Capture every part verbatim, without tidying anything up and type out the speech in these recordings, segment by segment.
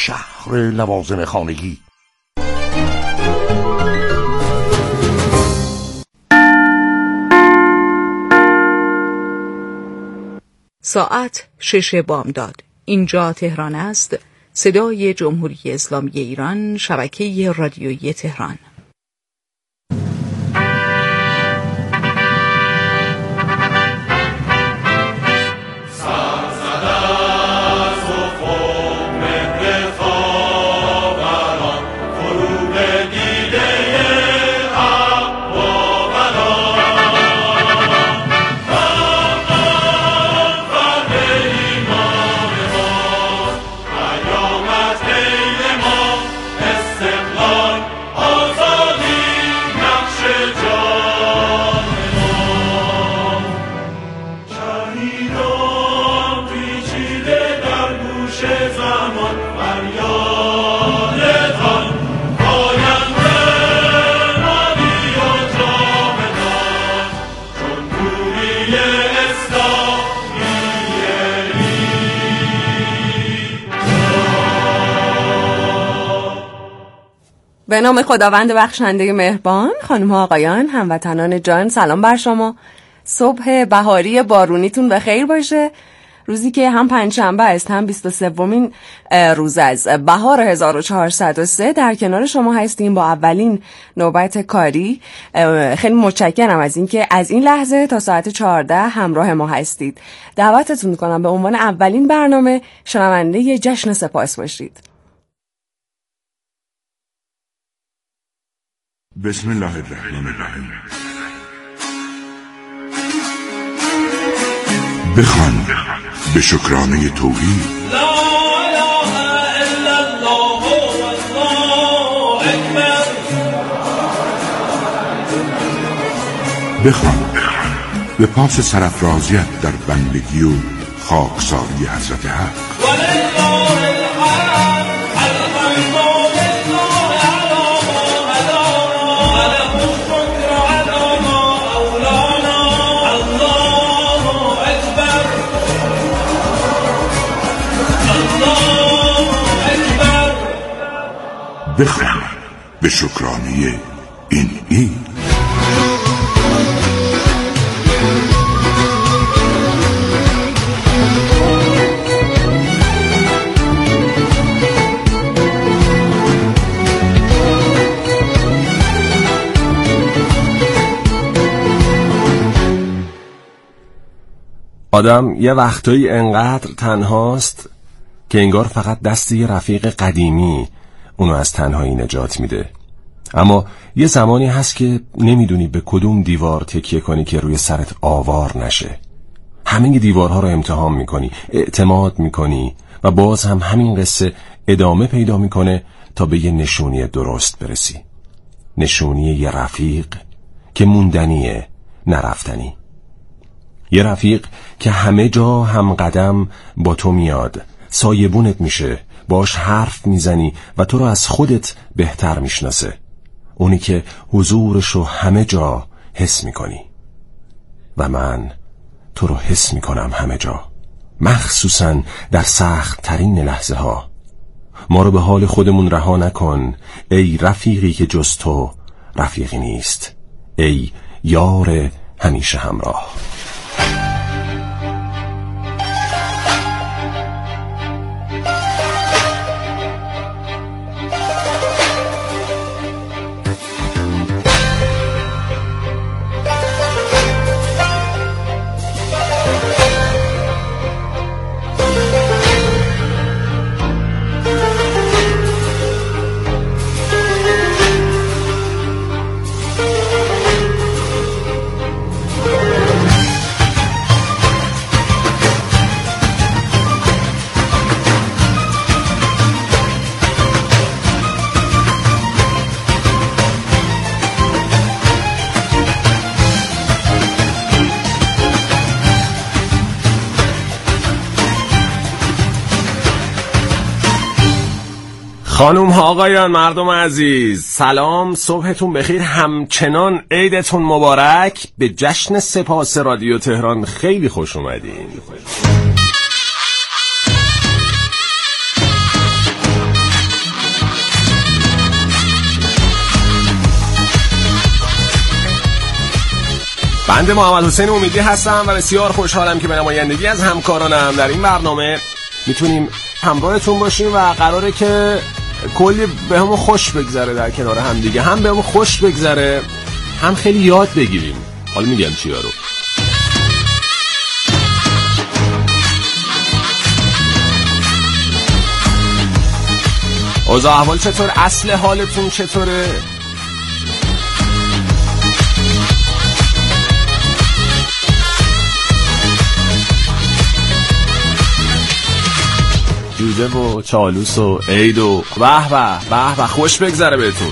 شهر لوازم خانگی. ساعت شش بامداد. اینجا تهران است. صدای جمهوری اسلامی ایران، شبکه رادیویی تهران. به نام خداوند بخشنده مهربان. خانم ها آقایان، هموطنان جان، سلام بر شما. صبح بهاری بارونیتون بخیر باشه. روزی که هم پنجشنبه است هم بیست و سومین روز از بهار هزار و چهارصد و سه در کنار شما هستیم با اولین نوبت کاری. خیلی متشکرم از اینکه از این لحظه تا ساعت چهارده همراه ما هستید. دعوتتون میکنم به عنوان اولین برنامه شنونده جشن سپاس باشید. بسم الله الرحمن الرحیم. بخوان به شکرانه توحید. لا اله الا الله والله اکبر. بخوان به پاس سرافرازیت در بندگی و خاکساری حضرت حق. ولله الحمد بخوان به شکرانه این عید. آدم یه وقتایی انقدر تنهاست که انگار فقط دست یه رفیق قدیمی اونو از تنهایی نجات میده. اما یه زمانی هست که نمیدونی به کدوم دیوار تکیه کنی که روی سرت آوار نشه. همین دیوارها رو امتحان میکنی، اعتماد میکنی و باز هم همین قصه ادامه پیدا میکنه تا به یه نشونی درست برسی. نشونی یه رفیق که موندنیه، نرفتنی. یه رفیق که همه جا هم قدم با تو میاد، سایبونت میشه، باش حرف میزنی و تو رو از خودت بهتر میشناسه. اونی که حضورشو همه جا حس میکنی. و من تو رو حس میکنم همه جا، مخصوصا در سخت ترین لحظه ها. ما رو به حال خودمون رها نکن ای رفیقی که جز تو رفیقی نیست، ای یار همیشه همراه. خانوم ها آقایان، مردم عزیز، سلام، صبحتون بخیر، همچنان عیدتون مبارک. به جشن سپاس رادیو تهران خیلی خوش اومدین. بنده محمد حسین امیدی هستم و بسیار خوشحالم که به نمایندگی از همکارانم در این برنامه میتونیم همراهتون باشیم و قراره که کلی به همون خوش بگذره در کنار هم دیگه، هم به همون خوش بگذره هم خیلی یاد بگیریم. حالا میگم چیا رو. اوضاع احوال چطور؟ اصل حالتون چطوره؟ جوجه و چالوس و عید و به به به به خوش بگذره بهتون.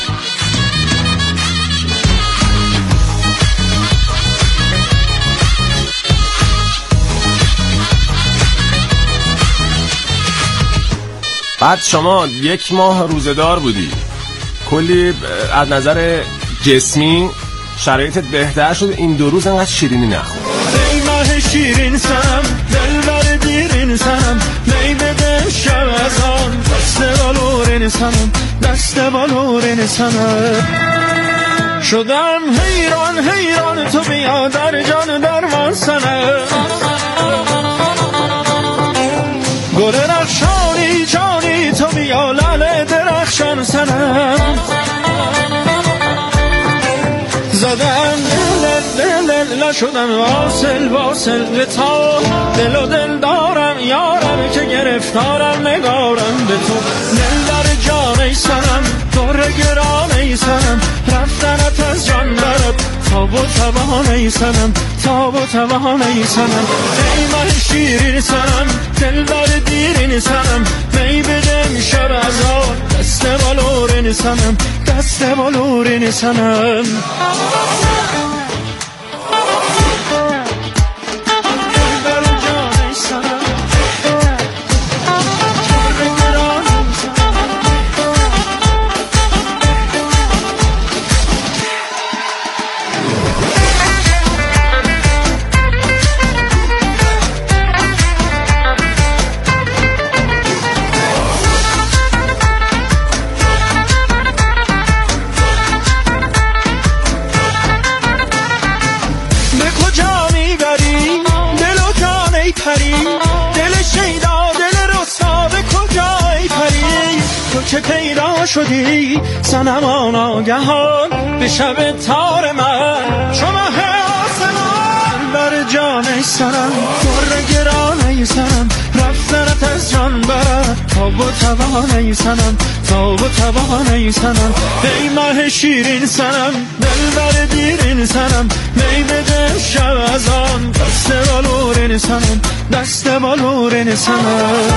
بعد شما یک ماه روزدار بودی، کلی از نظر جسمی شرایطت بهتر شد، این دو روز انقدر شیرینی نخور. ای ماه شیرین سنم دلبر دیرین سنم می بده شب از آن دست بالورین سنم دست بالورین سنم شدم حیران حیران تو بیا در جان درمان سنم گل رخشانی جانی تو بیا لال درخشان سنم زدم دل دل دل شدم واصل واصل به تا دل و دل دارم یارم که گرفتارم نگارم به تو دل در جان ای سنم دور گران ای سنم رفتنت از جان برد تاب و توان ای سنم تاب و توان ای سنم ای ماه شیرین سنم دل در دیرین سنم می بدم شب از آن دست بالورین سنم دست بالورین سنم که پیدا شدی سنمان آگهان به شب تار من شما آسمان بر جان ای سنم در گران ای سنم رفتنت از جان برد تاب و توان ای سنم تاب و توان ای سنم ای ماه شیرین سنم دل بر دیرین سنم می بده شب از آن دست بالورین سنم دست بالورین سنم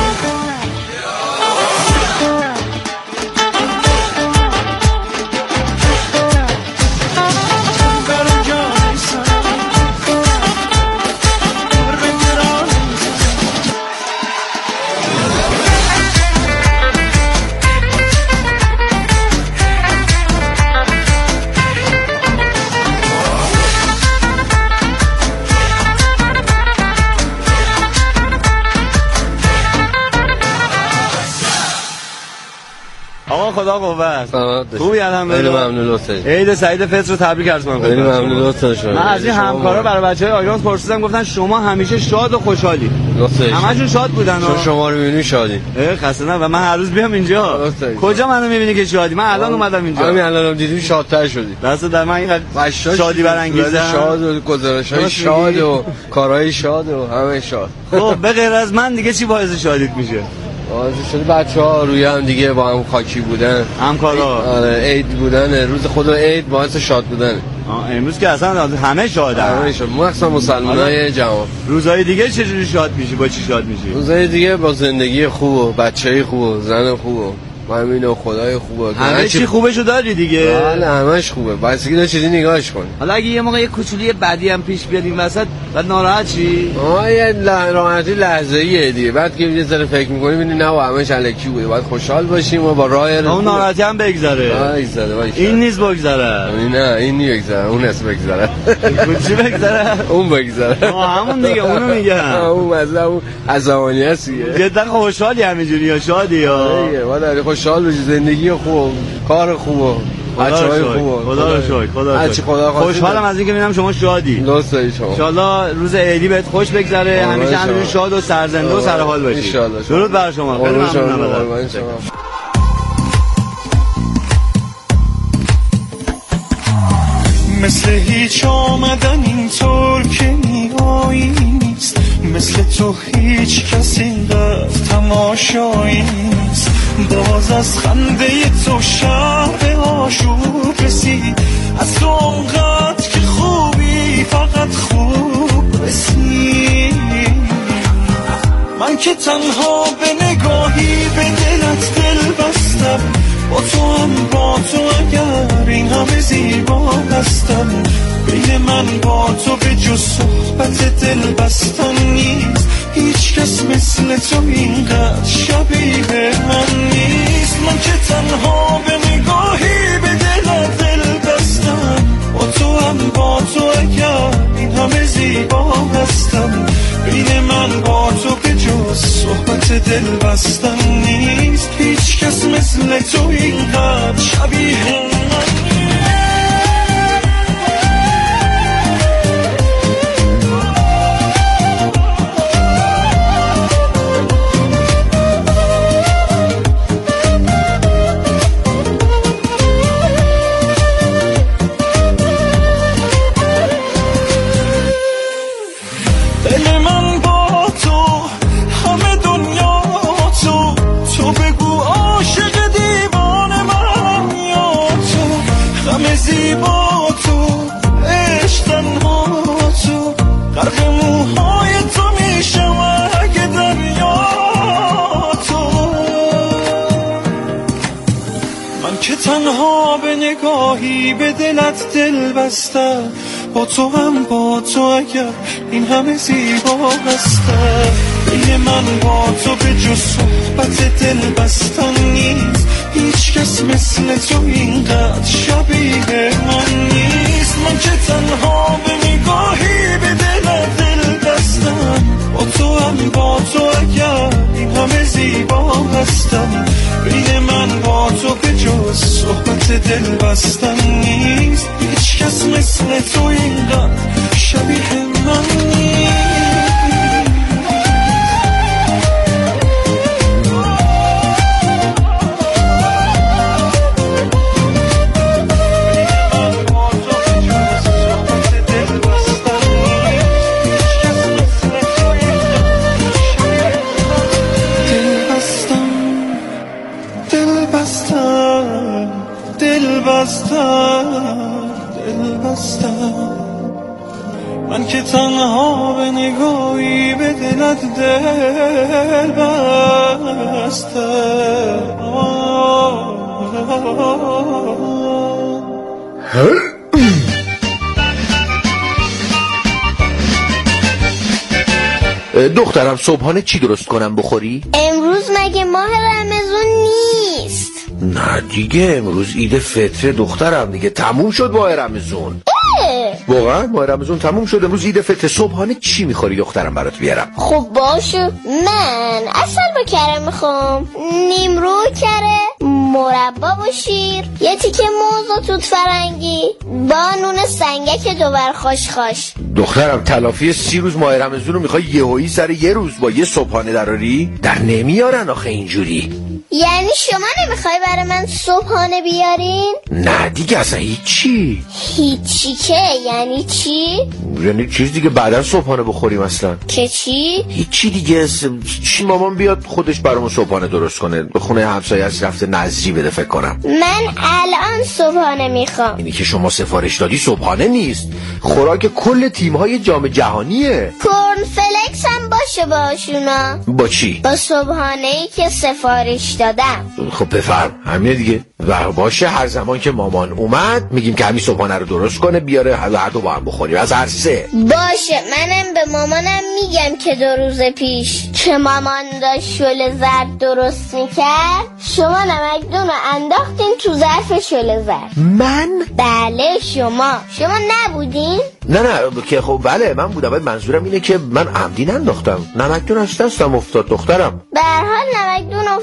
خدا قوت. خوبی الحمدلله. خیلی ممنون لطفا. عید سعید فطر رو تبریک عرض می‌کنم. خیلی ممنون لطفا شما. من از این همکارا برای بچه‌های آژانس پرسیدم گفتن شما همیشه شاد و خوشحالی. لطفا. همشون شاد بودن. چون شما رو می‌بینی شادی. اه خسته نه و من هر روز بیام اینجا. کجا منو می‌بینی که شادی؟ من الان اومدم اینجا. همین الانم دیدی شادتر شدی. دست در من اینقدر شادی برانگیزه. شاد و گزارش‌های شاد و کارهای شاد و همه شاد. خب به غیر از من دیگه چی باعث شادیت میشه؟ باعث شده بچه‌ها روی هم دیگه با هم خاکی بودن، همکارا. آره عید بودن، روز خود عید باعث شاد بودن. آه امروز که اصلا همه شادن. همه شاد. مخصوصا مسلمانای جوان. روزهای دیگه چجوری شاد میشی؟ با چی شاد میشی؟ روزهای دیگه با زندگی خوب و بچه‌ای خوب و زن خوب و همین و خدای خوبه. همه چی خوبشو داری دیگه. بله همش خوبه. بس که چیزی نگاهش کن. حالا اگه یه موقع یه کوچولی بدی هم پیش بیاد این وسط بعد ناراحت چی؟ آه یه ناراحتی لحظه‌ایه دیگه. بعد که یه ذره فکر می‌کنی ببینی نه و همش الکی بوده. باید خوشحال باشیم و با راه اون ناراحتی هم بگذره. بگذره. این نیست بگذره. نه این نیست بگذره. اون است بگذره. چی بگذره؟ اون بگذره. آه همون دیگه اونو میگم. اون مثلا اون عزمانی هست دیگه. جدا خوشحالی همینجوری یا شادی یا دیگه. باید خوشحال باشی، زندگی خوب، کار خوب، بچه‌های خوب. خدا رو شکر. خدا رو شکر. خوشحالم از اینکه میبینم شما شادی. دوست داری شما. ان شاءالله روز عیدی بهت خوش بگذره، همیشه همینجوری شاد و سرزنده و سرحال باشی. ان شاءالله. درود بر شما. خیلی ممنونم. مثل هیچ آمدن اینطور که میایی نیست، مثل تو هیچ کس اینقدر تماشایی نیست. باز از خنده تو شب آشوب رسید، از تو اونقدر که خوبی فقط خوب رسید. من که تنها به نگاهی به دلت دل بستم، با تو هم با تو اگر این همه زیبا هستم. بین من با تو به جز صحبت دل بستن نیست، هیچ کس مثل تو اینقدر شبیه من نیست. من که تنها به نگاهی به دل دل بستم، با تو هم با تو اگر این همه زیبا هستم. بین من با تو به جز صحبت دل بستن نیست، هیچ کس مثل تو اینقدر شبیه من نیست. تنها به نگاهی به دلت دل بستم، با تو هم با تو اگر این همه زیبا هستم. بین من با تو به جز صحبت دل بستن نیست، هیچ کس مثل تو اینقدر شبیه من نیست. من که تنها به نگاهی به دلت دل بستم، با تو هم با تو اگر این همه زیبا هستم. بین من با تو به جز صحبت دل بستن نیست، هیچ کس مثل تو اینقدر شبیه من نیست. من که تنها به نگاهی به دلت دل بستم. دخترم صبحانه چی درست کنم بخوری؟ امروز مگه ماه رمضان نیست؟ نه دیگه امروز عید فطر دخترم، دیگه تموم شد ماه رمضان. واقعا ماه رمضان تموم شد، امروز عید فطر. صبحانه چی میخوری دخترم برات بیارم؟ خب باشه، من اصل با کره میخوام، نیمرو کره، مربا با شیر، یه تیکه موز و توت فرنگی با نون سنگک دوبر خوش خوش. دخترم تلافی سی روز ماه رمضان رو میخوای یهویی سر یه روز با یه صبحانه دراری؟ در نمیارن آخه اینجوری. یعنی شما نمیخوای برای من صبحانه بیارین؟ نه دیگه اصلا هیچی. هیچی که یعنی چی؟ یعنی چیز دیگه بعدا صبحانه بخوریم اصلا. که چی؟ هیچی دیگه. چی مامان بیاد خودش برامون صبحانه درست کنه، به خونه همسایه از رفته نظری بده فکر کنم. من الان صبحانه میخوام. اینی که شما سفارش دادی صبحانه نیست، خوراک کل تیم‌های جام جهانیه. کورن فلکس هم باشه باشونا. با چی؟ با صبحانه‌ای که سفارش دادم. خب بفرم همینه دیگه. و باشه هر زمان که مامان اومد میگیم که همین صبحانه رو درست کنه بیاره، هر دو با هم بخوریم از هر سه. باشه، منم به مامانم میگم که دو روز پیش که مامان داشت شل زرد درست میکرد، شما نمکدون رو انداختین تو ظرف شل زرد. من؟ بله شما. شما نبودین؟ نه نه که خب بله من بودم، منظورم اینه که من عمدی ننداختم، نمکدون از دستم افتاد دخترم. به هر حال نمکدون افتاده تو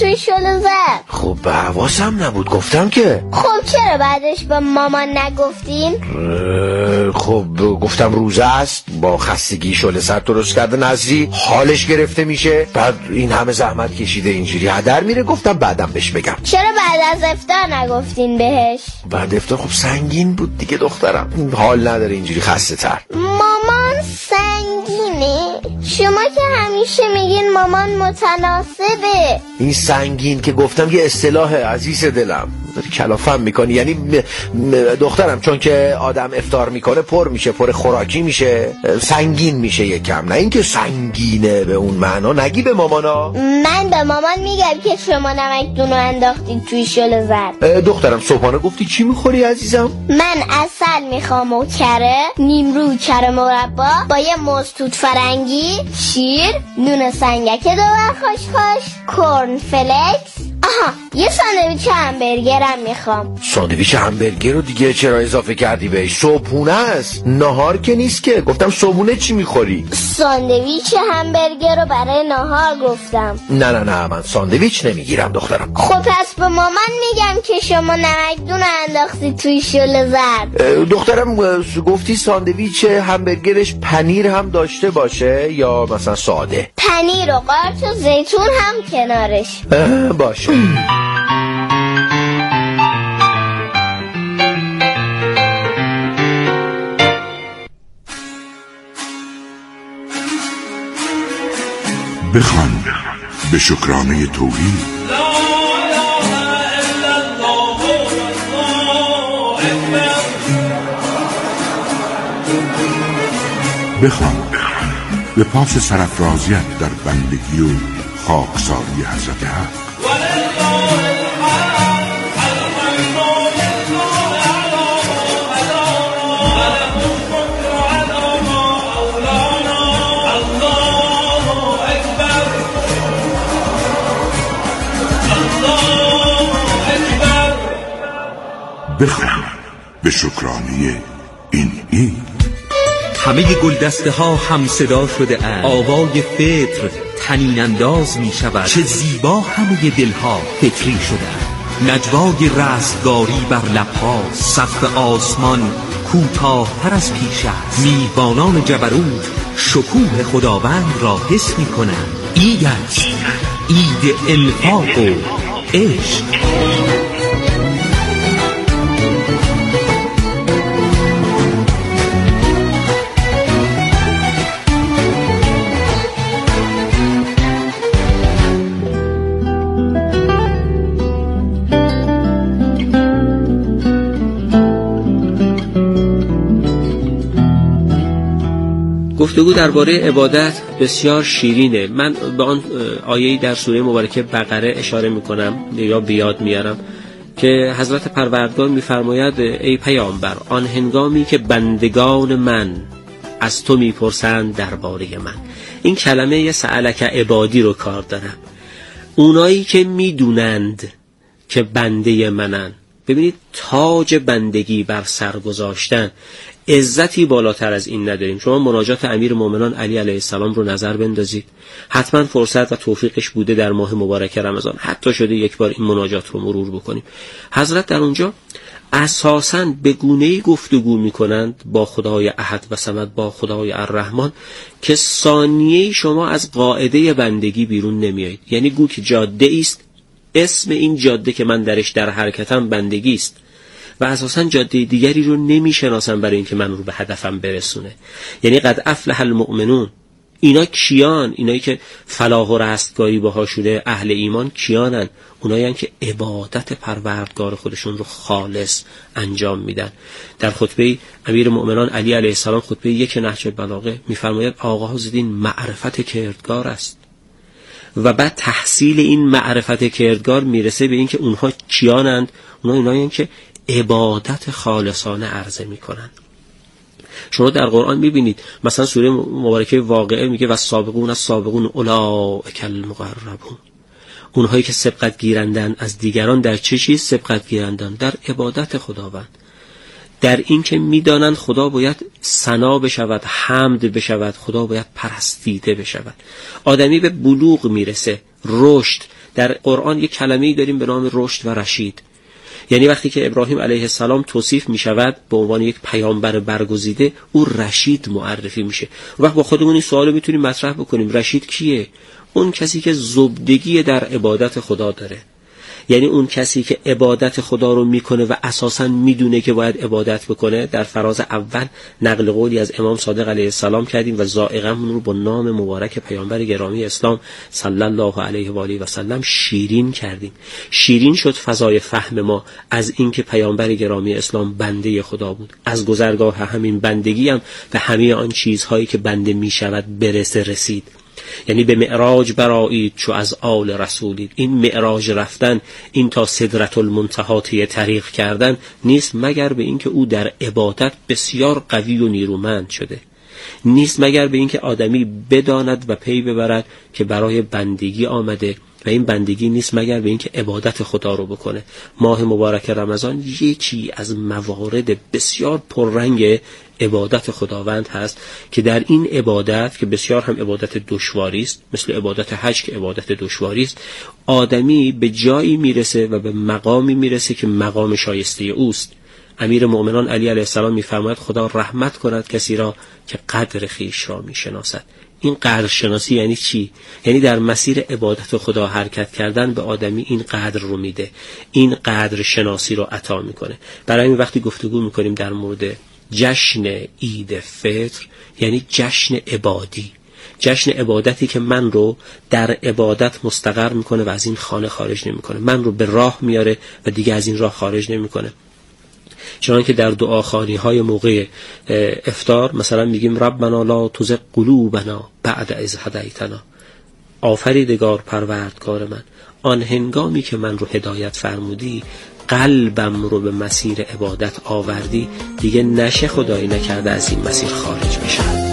توی شله زد. خب به حواسم نبود گفتم که. خب چرا بعدش به مامان نگفتین؟ خب گفتم روزه است، با خستگی شله سر درست کرده نظری، حالش گرفته میشه، بعد این همه زحمت کشیده اینجوری هدر میره، گفتم بعدم بهش بگم. چرا بعد از افطار نگفتین بهش؟ بعد افطار خب سنگین بود دیگه دخترم، حال نداره اینجوری خسته تر. مامان سنگینه؟ شما که همیشه میگین مامان متناسبه. این سنگین که گفتم یه اصطلاح عزیز دلم، داری کلافم میکنی. یعنی م... م... دخترم چون که آدم افطار میکنه پر میشه، پر خوراکی میشه، سنگین میشه یکم، نه اینکه سنگینه به اون معنا. نگی به مامانا. من به مامان میگم که شما نمکدون رو انداختید توی شله زرد. دخترم صبحانه گفتی چی میخوری عزیزم؟ من عسل میخوام و کره، نیمرو کره مربا با یه موز توت فرنگی، شیر، نون سنگک دو خاش خاش، کورن فلکس. آها یه ساندویچ همبرگرم میخوام. ساندویچ همبرگر رو دیگه چرا اضافه کردی بهش؟ صبحونه است، نهار که نیست که. گفتم صبحونه چی میخوری؟ ساندویچ همبرگر رو برای نهار گفتم. نه نه نه من ساندویچ نمیگیرم دخترم. خب پس به مامان میگم که شما نمکدون رو انداختی توی شله زرد. دخترم گفتی ساندویچ همبرگرش پنیر هم داشته باشه یا مثلا ساده؟ پنیر و قارچ و زیتون هم کنارش باشه. بخوان به شکرانه توحید. بخوان به پاس سرافرازیت در بندگی و خاکساری حضرت حق. بخوان به شکرانه این عید. همه گلدسته ها هم صدا شده اند، آوای فطر طنین انداز می شود. چه زیبا همه دلها فکری شده اند. نجوای رستگاری بر لبها، سقف آسمان کوتاه‌تر از پیش است. میهمانان جبروت شکوه خداوند را حس می کنند. عید است، عید انفاق و عشق. گفتگو درباره عبادت بسیار شیرینه. من به آن آیه‌ای در سوره مبارکه بقره اشاره میکنم یا بیاد میارم که حضرت پروردگار میفرماید ای پیامبر، آن هنگامی که بندگان من از تو میپرسند درباره من. این کلمه یه سألک عبادی رو کار دارم. اونایی که میدونند که بنده منن، ببینید تاج بندگی بر سر گذاشتن، عزتی بالاتر از این نداریم. شما مناجات امیر مومنان علی علیه السلام رو نظر بندازید، حتما فرصت و توفیقش بوده در ماه مبارک رمضان، حتی شده یک بار این مناجات رو مرور بکنیم. حضرت در اونجا اساساً به گونه‌ای گفتگو می‌کنند با خدای احد و صمد، با خدای الرحمن، که ثانیه‌ای شما از قاعده بندگی بیرون نمیایید. یعنی گو که جاده است، اسم این جاده که من درش در حرکتم بندگی است و اساساً جاده دیگری رو نمیشناسم برای اینکه من رو به هدفم برسونه. یعنی قد افلح المؤمنون. اینا کیان؟ اینایی که فلاح و رستگاری باهاشونه، اهل ایمان کیانن؟ اونایی که عبادت پروردگار خودشون رو خالص انجام میدن. در خطبه امیر مؤمنان علی علیه السلام، خطبه یک نهج البلاغه، میفرماید آغاز دین معرفت کردگار است و بعد تحصیل این معرفت کردگار میرسه به این که اونها کیانند. اونها اینایی که عبادت خالصانه عرضه میکنن. شما در قرآن میبینید مثلا سوره مبارکه واقعه میگه و سابقون از سابقون اولئک المقربون. اونهایی که سبقت گیرندن از دیگران در چه چیز سبقت گیرندن؟ در عبادت خداوند، در این که میدانند خدا باید ثنا بشود، حمد بشود، خدا باید پرستیده بشود. آدمی به بلوغ میرسه، رشد، در قرآن یک کلمه‌ای داریم به نام رشد و رشید. یعنی وقتی که ابراهیم علیه السلام توصیف می شود به عنوان یک پیامبر برگزیده، او رشید معرفی میشه. وقت با خودمون این سوالو میتونیم مطرح بکنیم، رشید کیه؟ اون کسی که زبدگی در عبادت خدا داره، یعنی اون کسی که عبادت خدا رو میکنه و اساساً میدونه که باید عبادت بکنه. در فراز اول نقل قولی از امام صادق علیه السلام کردیم و ذائقه‌مون رو با نام مبارک پیامبر گرامی اسلام صلی الله علیه و آله و سلم شیرین کردیم. شیرین شد فضای فهم ما از اینکه پیامبر گرامی اسلام بنده خدا بود، از گذرگاه همین بندگی هم به همه آن چیزهایی که بنده میشود برسه رسید. یعنی به معراج برآیید چو از آل رسولید. این معراج رفتن، این تا سدرة المنتهی طی طریق کردن نیست مگر به اینکه او در عبادت بسیار قوی و نیرومند شده، نیست مگر به اینکه آدمی بداند و پی ببرد که برای بندگی آمده و این بندگی نیست مگر به اینکه عبادت خدا رو بکنه. ماه مبارک رمضان یکی از موارد بسیار پررنگ عبادت خداوند هست که در این عبادت که بسیار هم عبادت دشواری است، مثل عبادت حج که عبادت دشواری است، آدمی به جایی میرسه و به مقامی میرسه که مقام شایسته اوست. امیر مؤمنان علی علیه السلام میفرماید خدا رحمت کند کسی را که قدر خویش را میشناسد. این قدر شناسی یعنی چی؟ یعنی در مسیر عبادت خدا حرکت کردن به آدمی این قدر رو میده، این قدر شناسی رو عطا میکنه. برای این وقتی گفتگو میکنیم در مورد جشن عید فطر، یعنی جشن عبادی، جشن عبادتی که من رو در عبادت مستقر میکنه و از این خانه خارج نمیکنه، من رو به راه میاره و دیگه از این راه خارج نمیکنه. چنان که در دعاخوانی های موقع افطار مثلا میگیم ربنا لا تزغ قلوبنا بعد اذ هدیتنا، آفریدگار پروردگار من، آن هنگامی که من رو هدایت فرمودی قلبم رو به مسیر عبادت آوردی، دیگه نشه خدایی نکرده از این مسیر خارج بشم.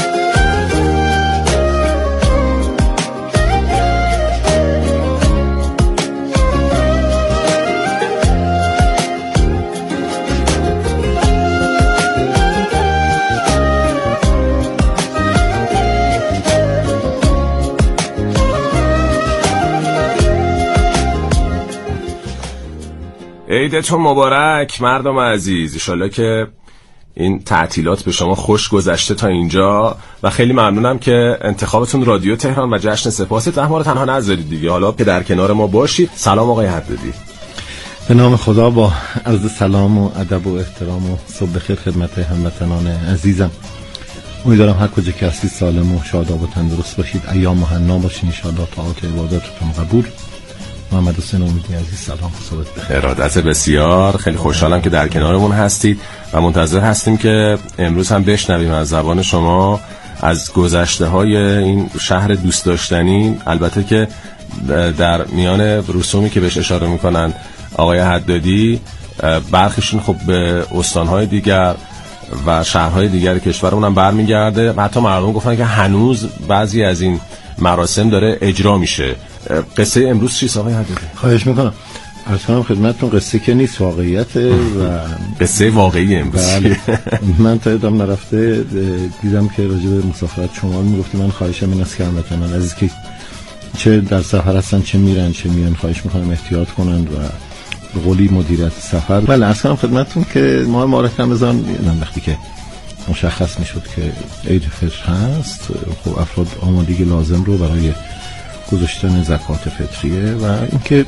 عیدتون مبارک مردم عزیز. انشالله که این تعطیلات به شما خوش گذشته تا اینجا و خیلی ممنونم که انتخابتون رادیو تهران و جشن سپاست. ما رو تنها نذارید دیگه، حالا که در کنار ما باشید. سلام آقای حدادی. به نام خدا، با عرض سلام و ادب و احترام و صبح بخیر خدمت هموطنان عزیزم. امیدوارم هر کجا که هستید سالم و شاداب و تندرست باشید، ایام مهنا باشین ان شاء الله، طاعات عبادتتون قبول. محمد حسین امیدی عزیز سلام، صبح بخیر. ارادت بسیار، خیلی خوشحالم که در کنارمون هستید و منتظر هستیم که امروز هم بشنویم از زبان شما از گذشته های این شهر دوست داشتنی. البته که در میان رسومی که بهش اشاره میکنن آقای حدادی، برخیشون خب به استانهای دیگر و شهرهای دیگر کشورمون هم برمیگرده. حتی مردم گفتن که هنوز بعضی از این مراسم داره اجرا میشه. قصه امروز چیست آقای حدادی؟ خواهش میکنم. عرض کنم خدمتتون قصه که نیست، واقعیته و قصه واقعی امروز. من تا ادام نرفته دیدم که راجع به مسافرت شمال میگفتی. من خواهشم این است که هموطنان عزیز که چه در سفر هستن چه میرن چه میان، خواهش میکنم احتیاط کنند و به قولی مدیریت سفر. بله عرض کنم خدمتتون که ماه مبارک رمضان وقتی که مشخص میشد که عید فطر هست، خب افراد آمادگی لازم رو برای گذاشتن زکات فطریه و اینکه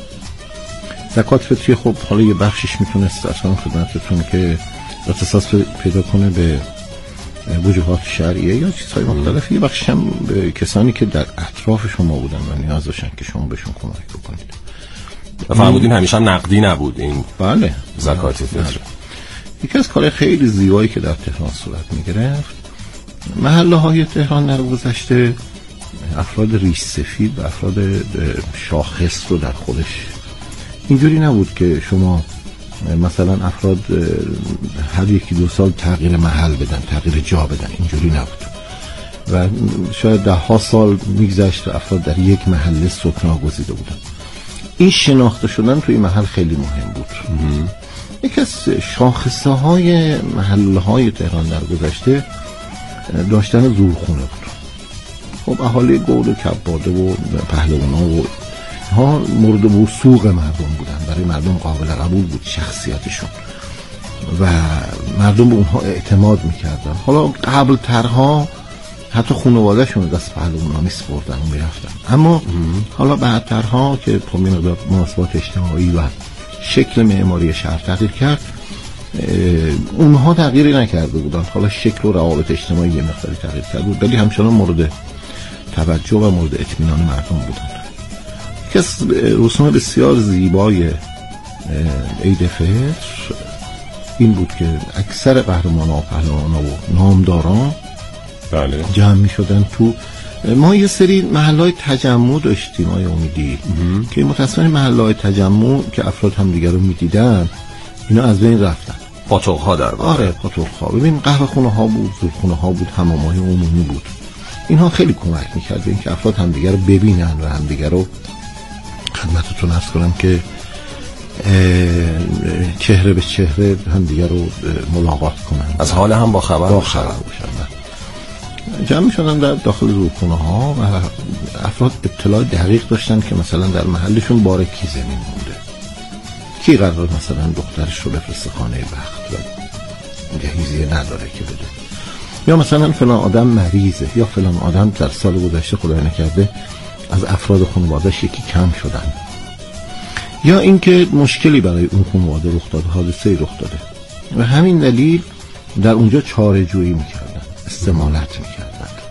زکات فطریه خب حالا یه بخشش میتونست اصلا خدمتتون که اختصاص پیدا کنه به وجوهات شرعیه یا چیزهای مختلف، یه بخشش هم به کسانی که در اطراف شما بودن و نیاز داشتن که شما بهشون کمک بکنید. فرمودین همیشه هم نقدی نبود این بله زکات فطر. یکی از کارهای خیلی زیبایی که در تهران صورت میگرفت، محله های تهران در گذشته افراد ریش سفید و افراد شاخص رو در خودش، اینجوری نبود که شما مثلا افراد هر یکی دو سال تغییر محل بدن، تغییر جا بدن، اینجوری نبود و شاید ده ها سال میگذشت و افراد در یک محله سکنا گزیده بودن. این شناخته شدن توی محل خیلی مهم بود. یکی از شاخصه های محله های تهران در گذشته داشتن زورخونه بود. خب اهالی گود و کباده و پهلوانا و ها مورد وثوق مردم بودن، برای مردم قابل قبول بود شخصیتشون و مردم به اونها اعتماد میکردن. حالا قبل ترها حتی خانواده‌شون دست پهلو اونا میسپردن و میرفتن، اما حالا بعدترها که خب یه مقدار مناسبات اجتماعی و شکل معماری شهر تغییر کرد، اونها تغییری نکرده بودن. حالا شکل و روابط اجتماعی یه مقداری تغییر کرده بود، ولی همچنان مورد توجه و مورد اطمینان مردم بودن. یکی از رسوم بسیار زیبای عید فطر این بود که اکثر قهرمان‌ها و پهلوان‌ها و نامداران بله جمع می شدن تو. ما یه سری محلهای تجمع داشتیم آیا امیدی که متاسفانه محلهای تجمع که افراد هم دیگر رو می دیدن اینا از بین رفتن. پاتوق‌ها در واقع. آره پاتوق‌ها. ببین قهوه خونه ها بود، زورخونه ها بود، حمام‌های عمومی بود. اینها خیلی کمک می‌کرد به اینکه افراد هم دیگر رو ببینن و هم دیگر رو خدمتتون عرض کنم که چهره به چهره هم دیگر رو ملاقات کنن، از حال هم با خبر با خبر باشن. جمع می‌شدن در داخل زورخونه ها و افراد اطلاع دقیق داشتن که مثلا در محلشون باره کی زمین مونده، کی قرار مثلا دخترش رو بفرسته خانه بخت و جهیزیه نداره که بده، یا مثلا فلان آدم مریضه، یا فلان آدم در سال گذشته خدای نکرده از افراد خانواده‌اش یکی کم شدن، یا اینکه مشکلی برای اون خانواده رخ داده، حادثه‌ای رخ داده و همین دلیل در اونجا چاره‌جویی می‌کردن، استمالت می‌کردن.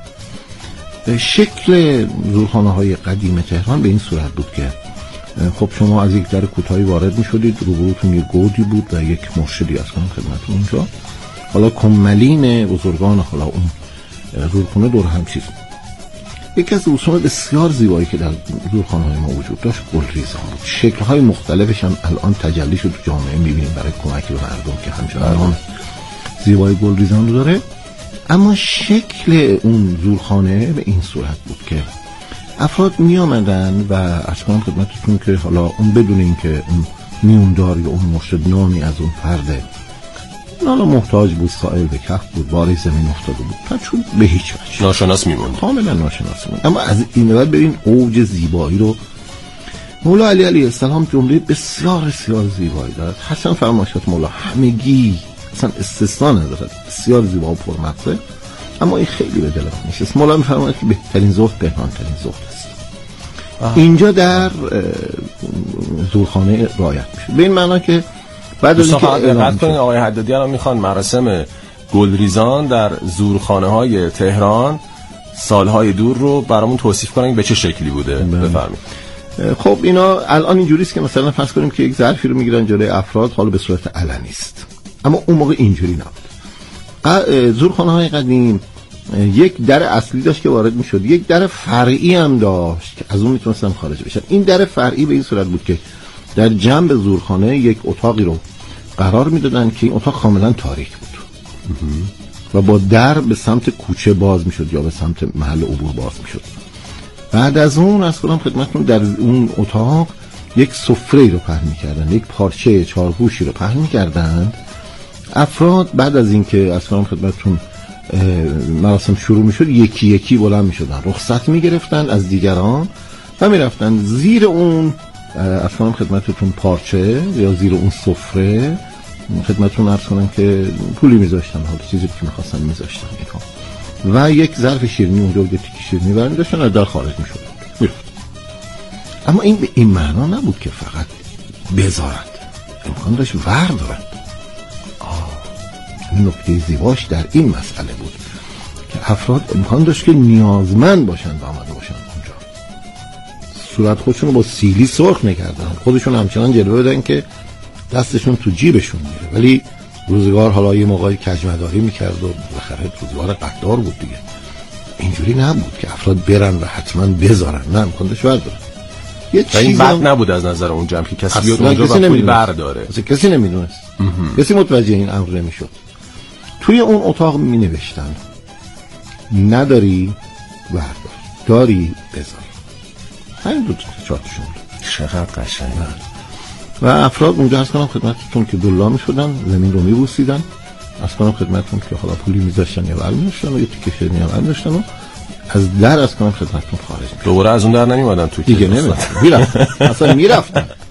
شکل زورخانه‌های قدیم تهران به این صورت بود که خب شما از یک در کوتاهی وارد می‌شدید، روبروتون یک گودی بود و یک مرشدی از خدمتتون اونجا. حالا کمالین بزرگان حالا اون زورخانه دور هم چیز. یکی از رسوم بسیار زیبایی که در زورخانه‌های ما وجود داشت گلریزان بود. شکل‌های مختلفش هم الان تجلی شد تو جامعه می‌بینیم برای کمک به مردم که همچنان زیبایی گلریزان رو داره. اما شکل اون زورخانه به این صورت بود که افراد می آمدن و از کنم خدمتتون که حالا اون بدون این که اون میوندار یا اون مرشد نامی از اون فرده حالا محتاج بود، سائل به کف بود، باری زمین افتاده بود، تا چون به هیچ وجه ناشناس میموند، کاملا ناشناس میموند. اما از این بعد ببین اوج زیبایی رو مولا علی علیه السلام جمله بسیار بسیار زیبایی دارد. حسن فرمایشات مولا همگی اصلا استثناء ندارد، بسیار زیبا و پرمغزه، اما این خیلی به دل من نشست. مولا میفرماید که بهترین زهد پنهان‌ترین زهد است. آه. اینجا در زورخانه رعایت میشه به این معنا که بعد از اینکه دقت کنید آقای حدادی الان میخوان مراسم گلریزان در زورخانه‌های تهران سالهای دور رو برامون توصیف کنن به چه شکلی بوده. بفرمایید. خب اینا الان اینجوریه که مثلا فرض کنیم که یک ظرفی رو میگیرن جلوی افراد، حالا به صورت علنی است، اما اون موقع اینجوری نبود. زورخانه‌های قدیم یک در اصلی داشت که وارد میشد، یک در فرعی هم داشت که از اون میتونستن خارج بشن. این در فرعی به این صورت بود که در جنب زورخانه یک اتاقی رو قرار میدادن که این اتاق کاملا تاریک بود و با در به سمت کوچه باز میشد یا به سمت محل عبور باز میشد. بعد از اون از کنم خدمتتون در اون اتاق یک سفره رو پهن میکردن، یک پارچه چارگوشی رو پهن میکردن. افراد بعد از اینکه از کنم خدمتتون مراسم شروع میشد یکی یکی بلند میشدن، رخصت میگرفتن از دیگران و میرفتن زیر اون از کنم خدمتتون پارچه یا زیر اون سفره خدمتتون عرض کنم که پولی میذاشتن، حالا چیزی که میخواستن میذاشتن و یک ظرف شیرینی اونجا یک تیکه شیرینی برمی داشتن و در خارج میشد میرفت. اما این به این معنا نبود که فقط بذارند، امکان داشت وردارند. این نکته زیباش در این مسئله بود که افراد امکان داشت که نیازمند باشند و آمده باشند اونجا، صورت خودشون رو با سیلی سرخ نکردن، خودشون همچنان جلوه بدن که دستشون تو جیبشون میره، ولی روزگار حالا یه موقعی کجمداری میکرد و بالاخره روزگار قدار بود دیگه. اینجوری نبود که افراد برن و حتما بذارن، نه امکان داشت بردارن. یه چیزی بد نبود از نظر اون جمع که کسی بیاد اونجا و پول برداره، کسی نمیدونست، کسی متوجه این امر نمیشد. توی اون اتاق می نوشتن نداری بردار، داری بذار. همین دو تا چارتشون بود. چقدر قشنگه. و افراد اونجا از کنم خدمتتون که دلا می شدن، زمین رو می بوسیدن، از کنم خدمتتون که حالا پولی می داشتن یا بر می داشتن و یه تیکه شیرینی هم بر می داشتن و از در از کنم خدمتتون خارج میشدم. دوباره از اون در نمیومدن تو دیگه نمیرفتم. میرفتم اصلا میرفتم